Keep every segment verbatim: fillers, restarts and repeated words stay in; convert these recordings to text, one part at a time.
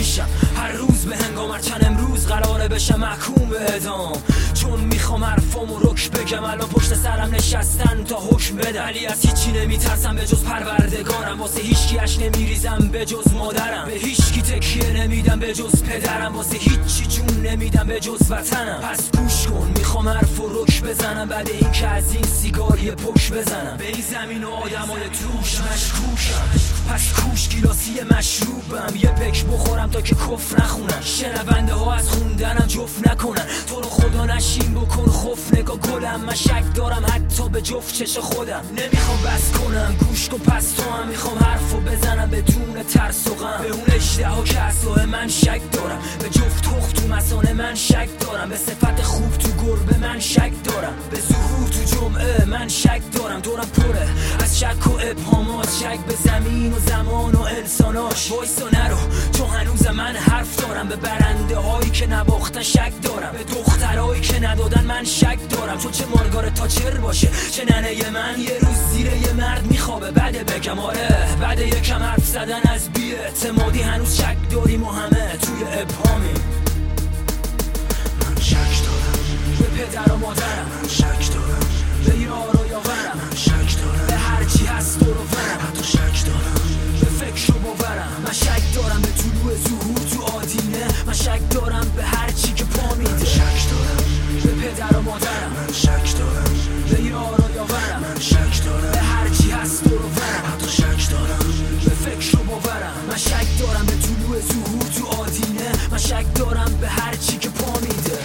میشم هر روز به هنگام، هرچند امروز قراره بشم محکوم به اعدام. چون میخوام حرفامو رک بگم، الان پشت سرم نشستن تا حکم بدن، ولی از هیچی نمیترسم به جز پروردگارم. واسه هیچکی اش نمیریزم به جز مادرم، به هیچکی تکیه نمیدم به جز پدرم، واسه هیچی جون نمیدم به جز وطنم. پس گوش کن، میخوام حرفو رک بزنم، بعد این که از این سیگار یه پک بزنم. به این زمین و آدمای توش مشکوکم، پس کوش گیلاسی مشروبم، یه پک بخورم تا که کف نخونن، شنونده ها از خوندنم جفت نکنن. تو رو خدا نشین بکن خوف، نگاه گلم من شک دارم حتی به جفت چش خودم. نمیخوام بس کنم گوش کن، پس تو هم میخوام حرفو بزنم بدون ترس و غم. به اون اشتها که اصلاح من شک دارم، به جفت تخت تو مسانه من شک دارم، به صفت خوب تو گربه من شک دارم، به ظهور تو جمعه من شک دارم. دورم پره از شک و ابهامات، شک به زمین و زمان و انساناش. وایسا نرو چون هنوز من حرف دارم، به برنده هایی که نباختن شک دارم، به دخترهایی که ندادن من شک دارم. چون چه مارگارت تاچر باشه چه ننه من، یه روز زیر یه مرد میخوابه بده بگم آره. بعد یکم حرف زدن از بی اعتمادی هنوز شک داریم و همه توی ابهامی. من شک دارم به پدر و مادرم، من شک دارم به یار و یاورم، من شک دارم به هرچی هست دور و برم، حتی شک دارم به فکر و باورم. من شک دارم به طلوع ظهور تو آدینه، من شک دارم به هرچی که پا میده. من شک دارم به پدر و مادرم، من شک دارم به یار و یاورم، من شک دارم به هرچی هست دور و برم، حتی شک دارم به فکر و باورم. من شک دارم به طلوع ظهور تو آدینه، من شک دارم به هرچی که پا میده.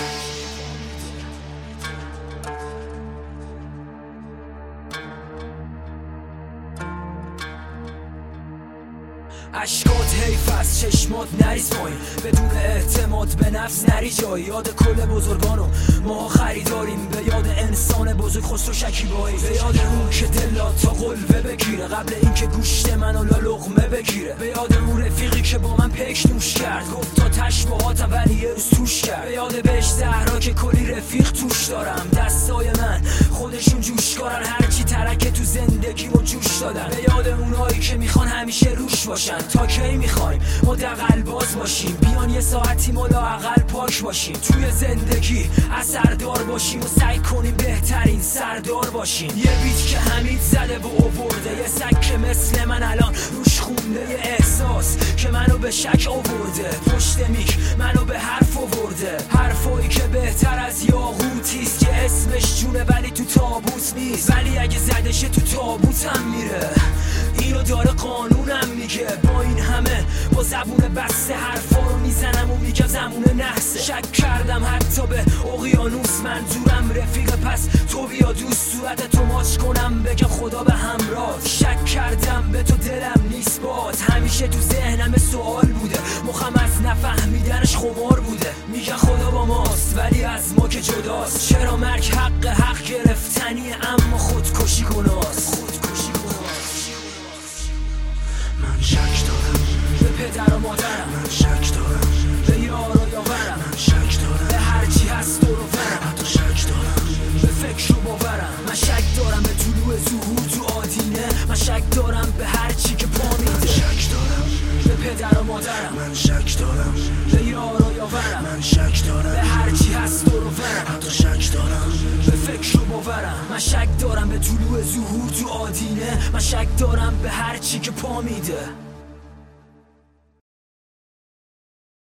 اشکات حیف از چشمات نریز مایی، بدون اعتماد به نفس نری جایی. یاد کل بزرگانو ما خریداریم، به یاد انسان بزرگ خسرو شکیبایی، به یاد اون که دلات تا قلبه بگیره قبل اینکه گوشت منو لقمه بگیره، به یاد اون رفیقی که با من پیش نوش کرد، گفت تا تشباهاتم ولی یه روز توش کرد، به یاد بهش زهرا که کلی رفیق توش دارم. دستای من خودشون جوشکارن، هرچی ترکه تو زندگیمو جوش دادن، به یاد اونایی که میخوان همیشه روش باشن. تا کی میخوایم ما دغل باز باشیم، بیان یه ساعتی ما لااقل پاک باشیم، توی زندگی اثردار باشیم و سعی کنیم بهترین سردار باشیم. یه بیت که حمید زده و آورده، یه سگ که مثل من الان روش خونده، یه احساس که منو به شک آورده، پشت میک منو به حرف آورده، حرفایی که بهتر از یاقوتیست که اسمش جونه ولی تو تابوت نیست، ولی اگه زدشه تو تابوتم میره. اینو داره قانونم میگه، با این همه با زبون بسته حرفا رو میزنم و میگم زمونه نحسه. شک کردم حتی به اقیانوس، منظورم رفیق، پس تو بیا دوست صورت تو ماچ کنم بگم خدا به همراه. شک کردم به تو دلم نیست باد، همیشه تو ذهنم سوال بوده، مخم از نفهمیدنش خمار بوده. میگن خدا با ماست ولی از ما که جداست، چرا مرگ حق حق گرفتنیه اما خودکشی گناست. خودکشی گناست. من شک دارم به پدر و مادرم، من شک دارم به یار و یاورم، من شک دارم به هرچی هست دور و برم، حتی شک دارم به فکر و باورم. من شک دارم به طلوع ظهور تو آدینه، من شک دارم به هرچی که پا میده. من شک دارم به پدر و مادرم، من شک دارم به یار و یاورم، من شک به دارم هرچی هست دور و برم، حتی شک دارم به فکر و باورم. من شک دارم به طلوع ظهور تو آدینه، من شک دارم به هرچی که پا میده.